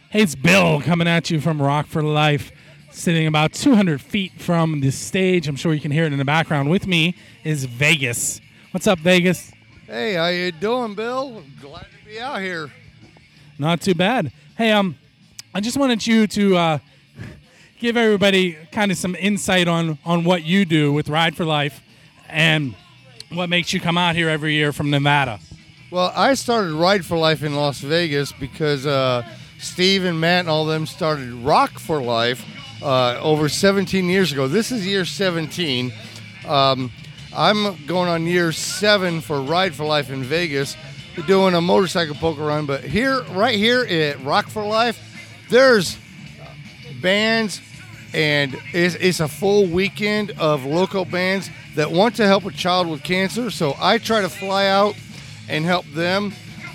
Hey, it's Bill coming at you from Rock for Life, sitting about 200 feet from the stage. I'm sure you can hear it in the background. With me is Vegas. What's up, Vegas? Hey, how you doing, Bill? Glad to be out here. Not too bad. Hey, I just wanted you to give everybody kind of some insight on what you do with Ride for Life and what makes you come out here every year from Nevada. Well, I started Ride for Life in Las Vegas because Steve and Matt and all them started Rock for Life over 17 years ago. This is year 17. I'm going on year 7 for Ride for Life in Vegas. We're doing a motorcycle poker run, but right here at Rock for Life, there's bands, and it's a full weekend of local bands that want to help a child with cancer. So I try to fly out and help them,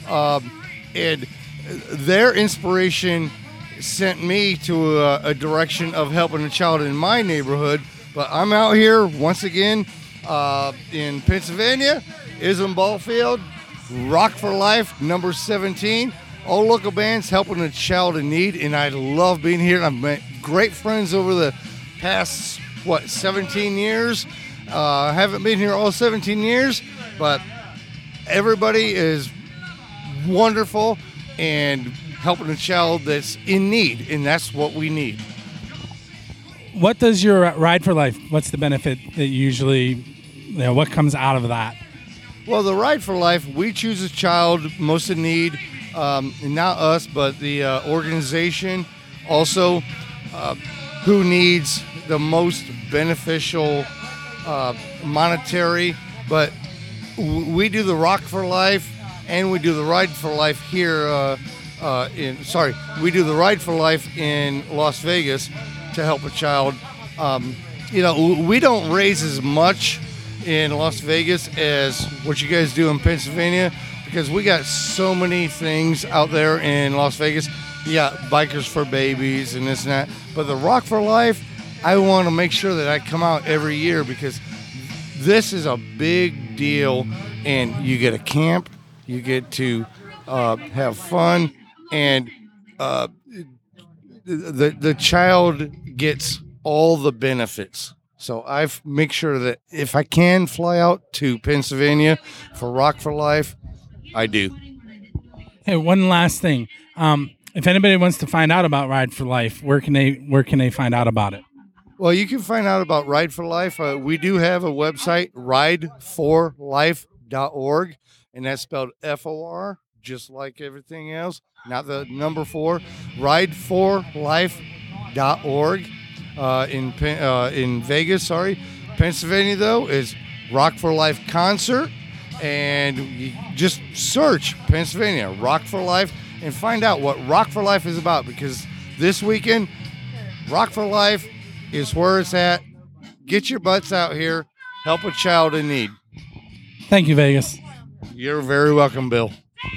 and their inspiration sent me to a direction of helping a child in my neighborhood. But I'm out here once again in Pennsylvania, Island Ball Field, Rock for Life, number 17. All local bands helping a child in need, and I love being here. I've met great friends over the past, 17 years. I haven't been here all 17 years, but everybody is wonderful and helping a child that's in need, and that's what we need. What does your Ride for Life, what's the benefit that usually, what comes out of that? Well, the Ride for Life, we choose a child most in need, not us, but the organization also who needs the most beneficial monetary, but we do the Rock for Life and we do the Ride for Life here we do the Ride for Life in Las Vegas to help a child. We don't raise as much in Las Vegas as what you guys do in Pennsylvania because we got so many things out there in Las Vegas. You got Bikers for Babies and this and that. But the Rock for Life, I want to make sure that I come out every year because this is a big deal, and you get a camp, you get to have fun, and the child gets all the benefits. So I make sure that if I can fly out to Pennsylvania for Rock for Life, I do. Hey, one last thing. If anybody wants to find out about Ride for Life, where can they find out about it? Well, you can find out about Ride for Life. We do have a website, rideforlife.org, and that's spelled FOR, just like everything else, not the number 4, rideforlife.org. In Vegas, Pennsylvania, though, is Rock for Life Concert, and you just search Pennsylvania, Rock for Life, and find out what Rock for Life is about, because this weekend, Rock for Life is where it's at. Get your butts out here. Help a child in need. Thank you, Vegas. You're very welcome, Bill.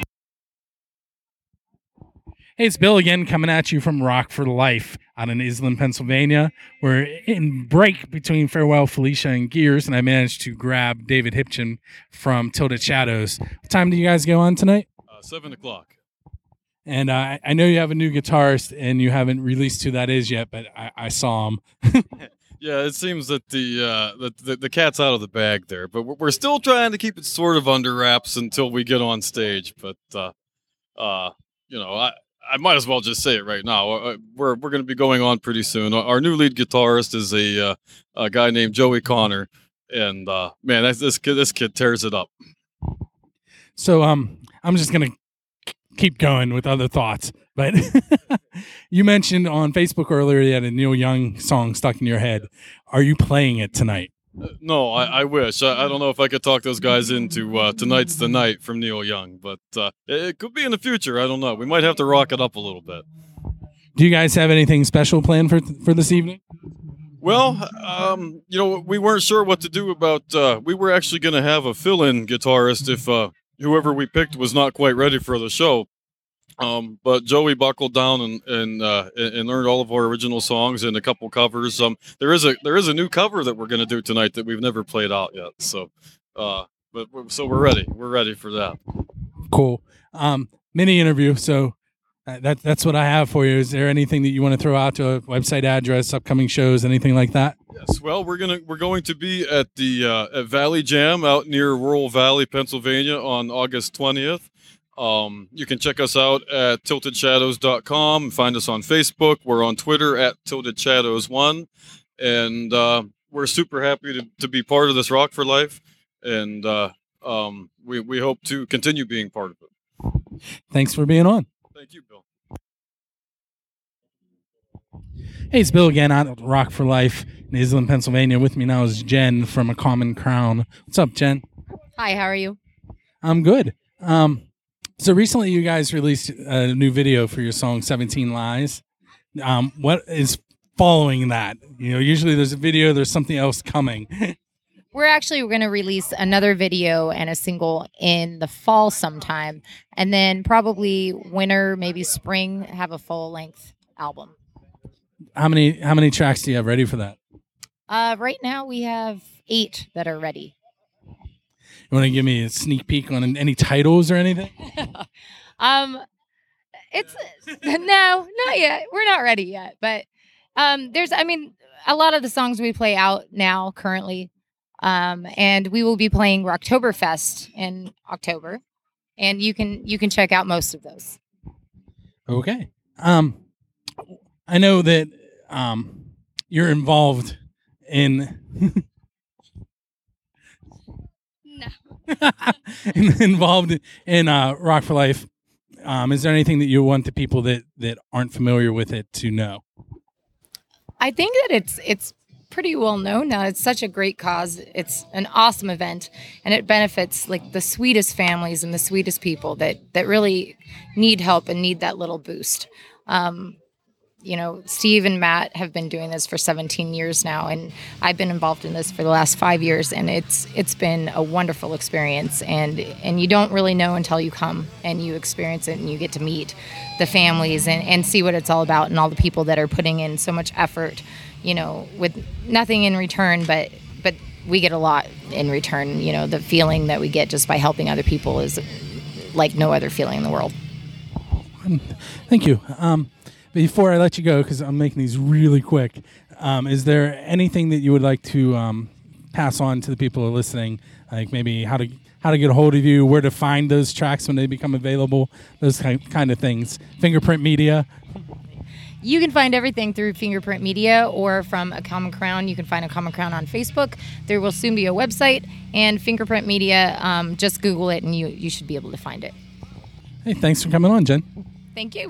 Hey, it's Bill again coming at you from Rock for Life out in Island, Pennsylvania. We're in break between Farewell Felicia and Gears, and I managed to grab David Hipchin from Tilted Shadows. What time do you guys go on tonight? 7 o'clock. And I know you have a new guitarist, and you haven't released who that is yet, but I saw him. Yeah, it seems that the cat's out of the bag there, but we're still trying to keep it sort of under wraps until we get on stage. But I might as well just say it right now. We're going to be going on pretty soon. Our new lead guitarist is a guy named Joey Connor, and man, this kid tears it up. So I'm just going to keep going with other thoughts. But you mentioned on Facebook earlier you had a Neil Young song stuck in your head. Are you playing it tonight? No, I wish. I don't know if I could talk those guys into Tonight's the Night from Neil Young, but it could be in the future. I don't know. We might have to rock it up a little bit. Do you guys have anything special planned for this evening? Well, we weren't sure what to do about, we were actually going to have a fill-in guitarist if whoever we picked was not quite ready for the show. But Joey buckled down and learned all of our original songs and a couple covers. There is a new cover that we're going to do tonight that we've never played out yet. So, so we're ready. We're ready for that. Cool. Mini interview. So That's what I have for you. Is there anything that you want to throw out to a website address, upcoming shows, anything like that? Yes, well, we're going to be at the at Valley Jam out near Rural Valley, Pennsylvania on August 20th. You can check us out at tiltedshadows.com and find us on Facebook. We're on Twitter at tiltedshadows1, and we're super happy to be part of this Rock for Life, and we hope to continue being part of it. Thanks for being on. Thank you, Bill. Hey, it's Bill again out at Rock for Life in Island, Pennsylvania. With me now is Jen from A Common Crown. What's up, Jen? Hi, how are you? I'm good. So recently you guys released a new video for your song 17 Lies. What is following that? Usually there's a video, there's something else coming. We're going to release another video and a single in the fall sometime, and then probably winter, maybe spring, have a full-length album. How many tracks do you have ready for that? Right now we have 8 that are ready. You want to give me a sneak peek on any titles or anything? It's no, not yet. We're not ready yet, but there's a lot of the songs we play out now currently. And we will be playing Rocktoberfest in October, and you can check out most of those. Okay. I know that you're involved in involved in Rock for Life. Is there anything that you want the people that aren't familiar with it to know? I think that it's pretty well known now. It's such a great cause. It's an awesome event, and it benefits like the sweetest families and the sweetest people that really need help and need that little boost. Steve and Matt have been doing this for 17 years now, and I've been involved in this for the last 5 years, and it's been a wonderful experience, and you don't really know until you come and you experience it and you get to meet the families and see what it's all about and all the people that are putting in so much effort, with nothing in return, but we get a lot in return. The feeling that we get just by helping other people is like no other feeling in the world. Thank you. Before I let you go, because I'm making these really quick, is there anything that you would like to pass on to the people who are listening, like maybe how to get a hold of you, where to find those tracks when they become available, those kind of things? Fingerprint Media. You can find everything through Fingerprint Media or from A Common Crown. You can find A Common Crown on Facebook. There will soon be a website, and Fingerprint Media, just Google it and you should be able to find it. Hey, thanks for coming on, Jen. Thank you.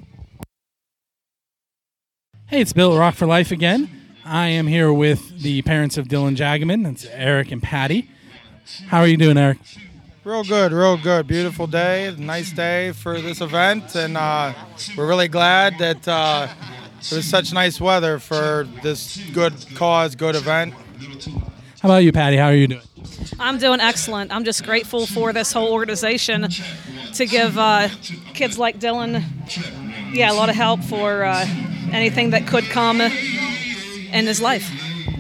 Hey, it's Bill at Rock for Life again. I am here with the parents of Dylan Jagaman. It's Eric and Patty. How are you doing, Eric? Real good. Beautiful day, nice day for this event, and we're really glad that it was such nice weather for this good cause, good event. How about you, Patty? How are you doing? I'm doing excellent. I'm just grateful for this whole organization to give kids like Dylan, a lot of help for anything that could come in his life.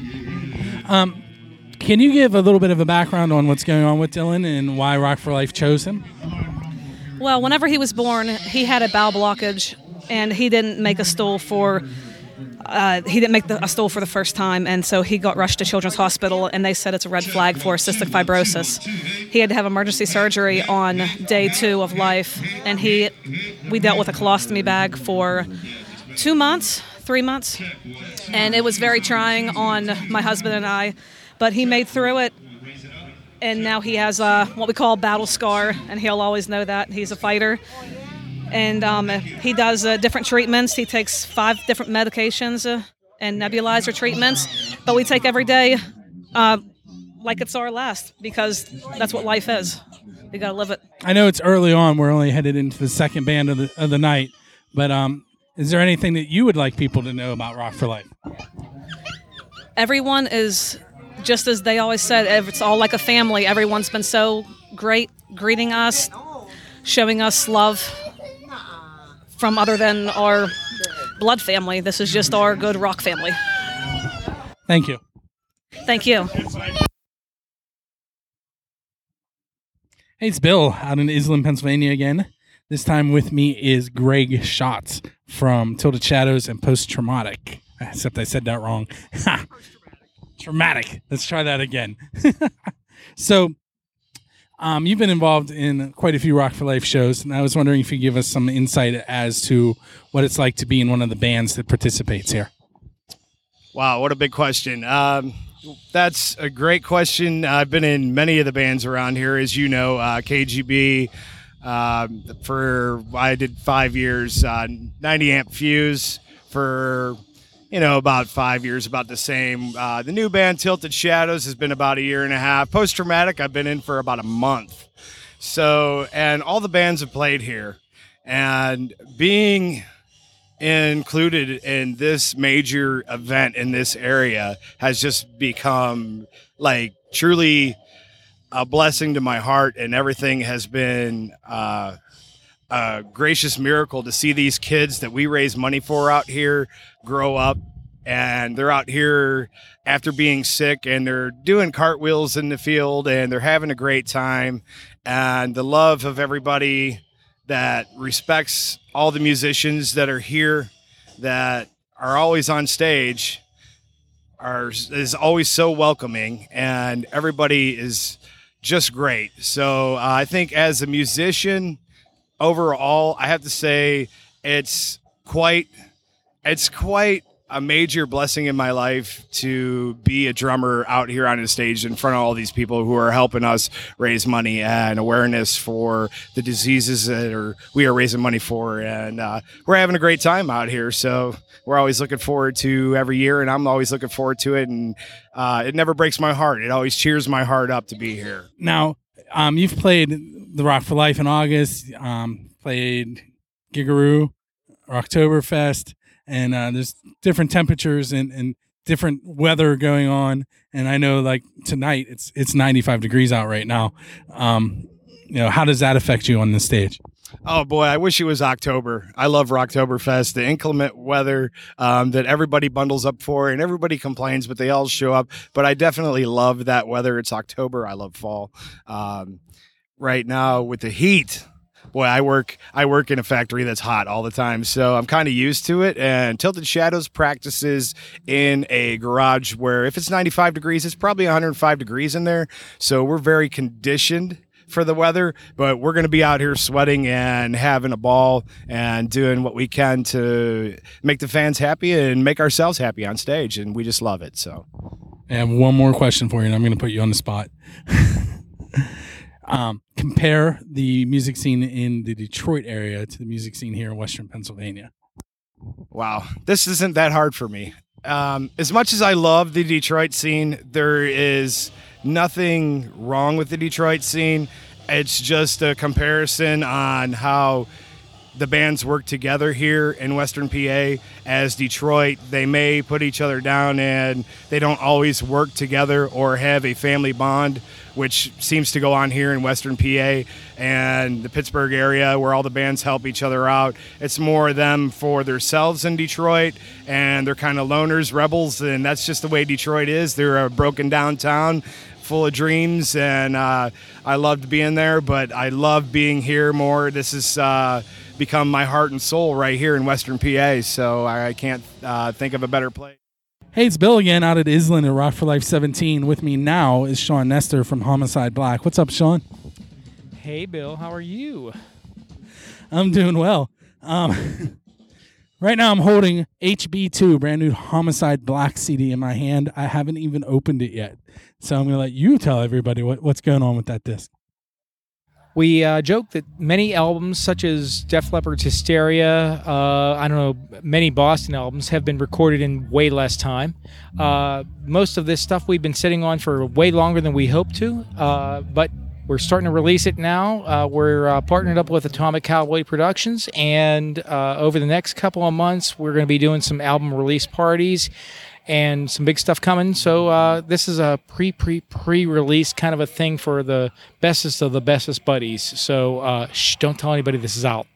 Can you give a little bit of a background on what's going on with Dylan and why Rock for Life chose him? Well, whenever he was born, he had a bowel blockage, and he didn't make a stool for a stool for the first time, and so he got rushed to Children's Hospital, and they said it's a red flag for cystic fibrosis. He had to have emergency surgery on day 2 of life, and we dealt with a colostomy bag for 3 months, and it was very trying on my husband and I, but he made through it, and now he has what we call a battle scar, and he'll always know that. He's a fighter, and he does different treatments. He takes 5 different medications and nebulizer treatments, but we take every day like it's our last, because that's what life is. We got to live it. I know it's early on. We're only headed into the second band of the night, but is there anything that you would like people to know about Rock for Life? Everyone is, just as they always said, it's all like a family. Everyone's been so great greeting us, showing us love from other than our blood family. This is just our good rock family. Thank you. Thank you. Hey, it's Bill out in Island, Pennsylvania again. This time with me is Greg Schatz from Tilted Shadows and Post Traumatic. Except I said that wrong. Traumatic. Let's try that again. So, you've been involved in quite a few Rock for Life shows, and I was wondering if you could give us some insight as to what it's like to be in one of the bands that participates here. Wow, what a big question. That's a great question. I've been in many of the bands around here, as you know, KGB. I did 5 years, 90 amp Fuse for, about 5 years, about the same. The new band Tilted Shadows has been about a year and a half. Post Traumatic I've been in for about a month. So, and all the bands have played here, and being included in this major event in this area has just become like truly a blessing to my heart, and everything has been a gracious miracle to see these kids that we raise money for out here grow up, and they're out here after being sick, and they're doing cartwheels in the field, and they're having a great time, and the love of everybody that respects all the musicians that are here, that are always on stage, is always so welcoming, and everybody is just great. So I think as a musician overall, I have to say it's quite a major blessing in my life to be a drummer out here on a stage in front of all these people who are helping us raise money and awareness for the diseases that we are raising money for. And we're having a great time out here. So we're always looking forward to every year, and I'm always looking forward to it. And it never breaks my heart. It always cheers my heart up to be here. Now, you've played the Rock for Life in August, played Gigaroo, Oktoberfest, and there's different temperatures and different weather going on. And I know, like tonight, it's 95 degrees out right now. How does that affect you on the stage? Oh boy, I wish it was October. I love Oktoberfest, the inclement weather that everybody bundles up for, and everybody complains, but they all show up. But I definitely love that weather. It's October. I love fall. Right now with the heat, boy, I work in a factory that's hot all the time, so I'm kind of used to it. And Tilted Shadows practices in a garage where if it's 95 degrees, it's probably 105 degrees in there. So we're very conditioned for the weather, but we're going to be out here sweating and having a ball and doing what we can to make the fans happy and make ourselves happy on stage, and we just love it. So I have one more question for you, and I'm going to put you on the spot. Compare the music scene in the Detroit area to the music scene here in Western Pennsylvania. Wow, this isn't that hard for me. As much as I love the Detroit scene, there is nothing wrong with the Detroit scene. It's just a comparison on how the bands work together here in Western PA. As Detroit, they may put each other down and they don't always work together or have a family bond, which seems to go on here in Western PA and the Pittsburgh area, where all the bands help each other out. It's more them for themselves in Detroit, and they're kind of loners, rebels, and that's just the way Detroit is. They're a broken down town full of dreams, and I loved being there, but I love being here more. This has become my heart and soul right here in Western PA, so I can't think of a better place. Hey, it's Bill again out at Island at Rock for Life 17. With me now is Sean Nestor from Homicide Black. What's up, Sean? Hey, Bill. How are you? I'm doing well. Right now I'm holding HB2, brand new Homicide Black CD in my hand. I haven't even opened it yet. So I'm going to let you tell everybody what's going on with that disc. We joke that many albums, such as Def Leppard's Hysteria, many Boston albums, have been recorded in way less time. Most of this stuff we've been sitting on for way longer than we hoped to, but we're starting to release it now. We're partnered up with Atomic Cowboy Productions, and over the next couple of months, we're going to be doing some album release parties and some big stuff coming. So this is a pre-release kind of a thing for the bestest of the bestest buddies. So don't tell anybody this is out.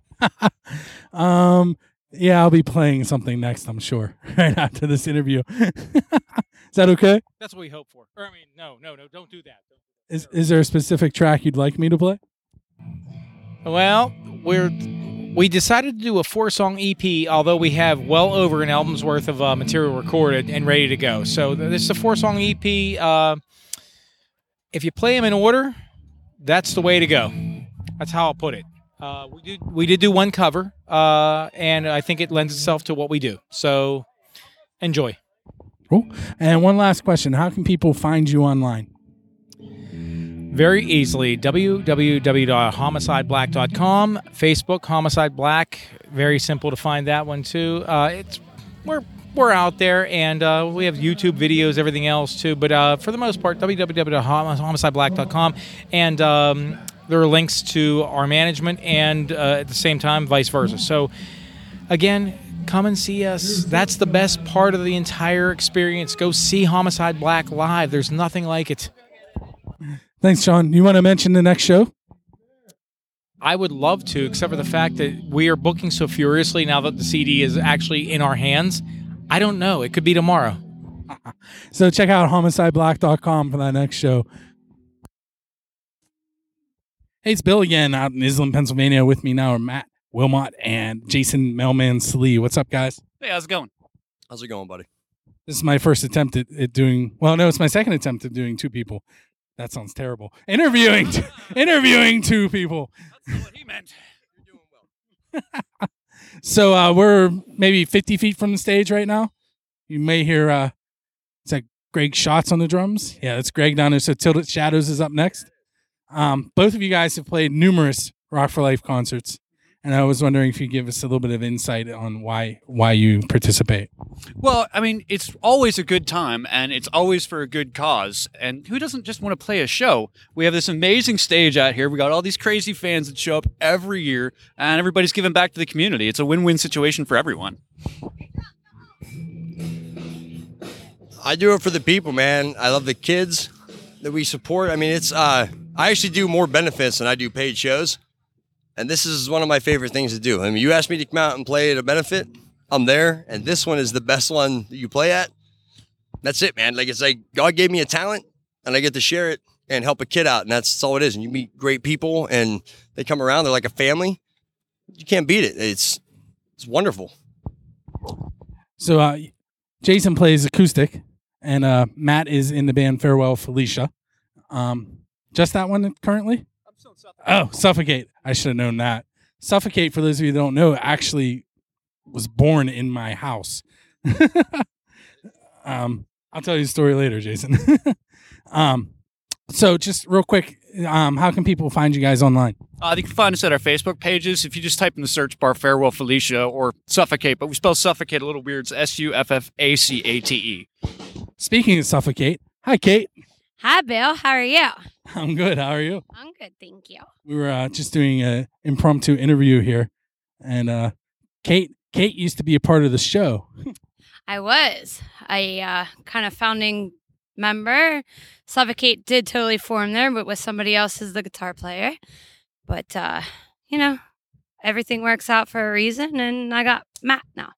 Yeah, I'll be playing something next, I'm sure, right after this interview. Is that okay? That's what we hope for. Or, I mean, no, don't do that. Is there a specific track you'd like me to play? Well, we decided to do a 4-song EP, although we have well over an album's worth of material recorded and ready to go. So this is a 4-song EP. If you play them in order, that's the way to go. That's how I'll put it. We did do one cover, and I think it lends itself to what we do. So enjoy. Cool. And one last question. How can people find you online? Very easily, www.homicideblack.com, Facebook, Homicide Black. Very simple to find that one too. We're out there, and we have YouTube videos, everything else too. But for the most part, www.homicideblack.com, and there are links to our management, and at the same time, vice versa. So, again, come and see us. That's the best part of the entire experience. Go see Homicide Black live. There's nothing like it. Thanks, Sean. You want to mention the next show? I would love to, except for the fact that we are booking so furiously now that the CD is actually in our hands. I don't know. It could be tomorrow. So check out homicideblack.com for that next show. Hey, it's Bill again out in Island, Pennsylvania. With me now are Matt Wilmot and Jason Mailman Slee. What's up, guys? Hey, how's it going? How's it going, buddy? This is my first attempt at doing, well, no, it's my second attempt at doing two people. That sounds terrible. Interviewing two people. That's what he meant. You're doing well. So we're maybe 50 feet from the stage right now. You may hear, is that Greg Schatz on the drums? Yeah, that's Greg down there. So Tilted Shadows is up next. Both of you guys have played numerous Rock for Life concerts. And I was wondering if you could give us a little bit of insight on why you participate. Well, I mean, it's always a good time, and it's always for a good cause. And who doesn't just want to play a show? We have this amazing stage out here. We got all these crazy fans that show up every year, and everybody's giving back to the community. It's a win-win situation for everyone. I do it for the people, man. I love the kids that we support. I mean, it's I actually do more benefits than I do paid shows. And this is one of my favorite things to do. I mean, you asked me to come out and play at a benefit, I'm there. And this one is the best one that you play at. That's it, man. Like, it's like God gave me a talent and I get to share it and help a kid out. And that's all it is. And you meet great people and they come around. They're like a family. You can't beat it. It's wonderful. So Jason plays acoustic and Matt is in the band Farewell Felicia. Just that one currently? Oh, Suffocate. I should have known that. Suffocate, for those of you who don't know, actually was born in my house. I'll tell you the story later, Jason. So just real quick, how can people find you guys online? You can find us at our Facebook pages. If you just type in the search bar Farewell Felicia or Suffocate, but we spell Suffocate a little weird. It's Suffacate. Speaking of Suffocate, hi, Kate. Hi, Bill. How are you? I'm good. How are you? I'm good, thank you. We were just doing an impromptu interview here, and Kate used to be a part of the show. I was. I kind of founding member. Suffocate did totally form there, but with somebody else as the guitar player. But, everything works out for a reason, and I got Matt now.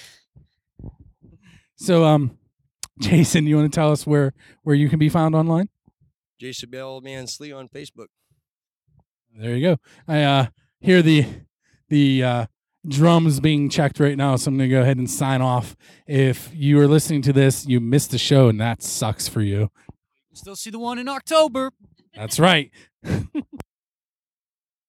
So, Jason, you want to tell us where you can be found online? Jason Mailman Slee on Facebook. There you go. I hear the drums being checked right now, so I'm going to go ahead and sign off. If you are listening to this, you missed the show, and that sucks for you. Still see the one in October. That's right.